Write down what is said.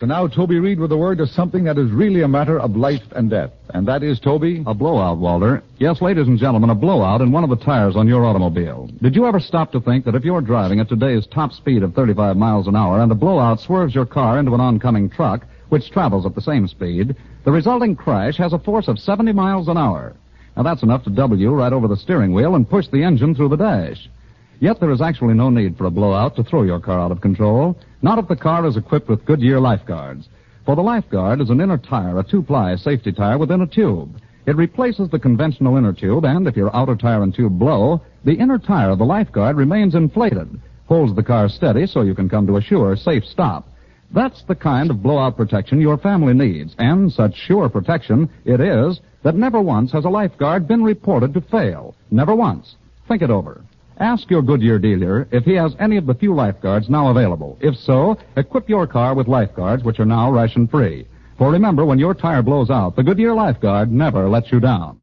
And now Toby Reed with a word to something that is really a matter of life and death. And that is, Toby? A blowout, Walter. Yes, ladies and gentlemen, a blowout in one of the tires on your automobile. Did you ever stop to think that if you're driving at today's top speed of 35 miles an hour and a blowout swerves your car into an oncoming truck, which travels at the same speed, the resulting crash has a force of 70 miles an hour? Now, that's enough to double you right over the steering wheel and push the engine through the dash. Yet there is actually no need for a blowout to throw your car out of control, not if the car is equipped with Goodyear Life Guards. For the Life Guard is an inner tire, a two-ply safety tire within a tube. It replaces the conventional inner tube, and if your outer tire and tube blow, the inner tire of the Life Guard remains inflated, holds the car steady so you can come to a sure, safe stop. That's the kind of blowout protection your family needs, and such sure protection it is that never once has a Life Guard been reported to fail. Never once. Think it over. Ask your Goodyear dealer if he has any of the few Life Guards now available. If so, equip your car with Life Guards, which are now ration-free. For remember, when your tire blows out, the Goodyear Life Guard never lets you down.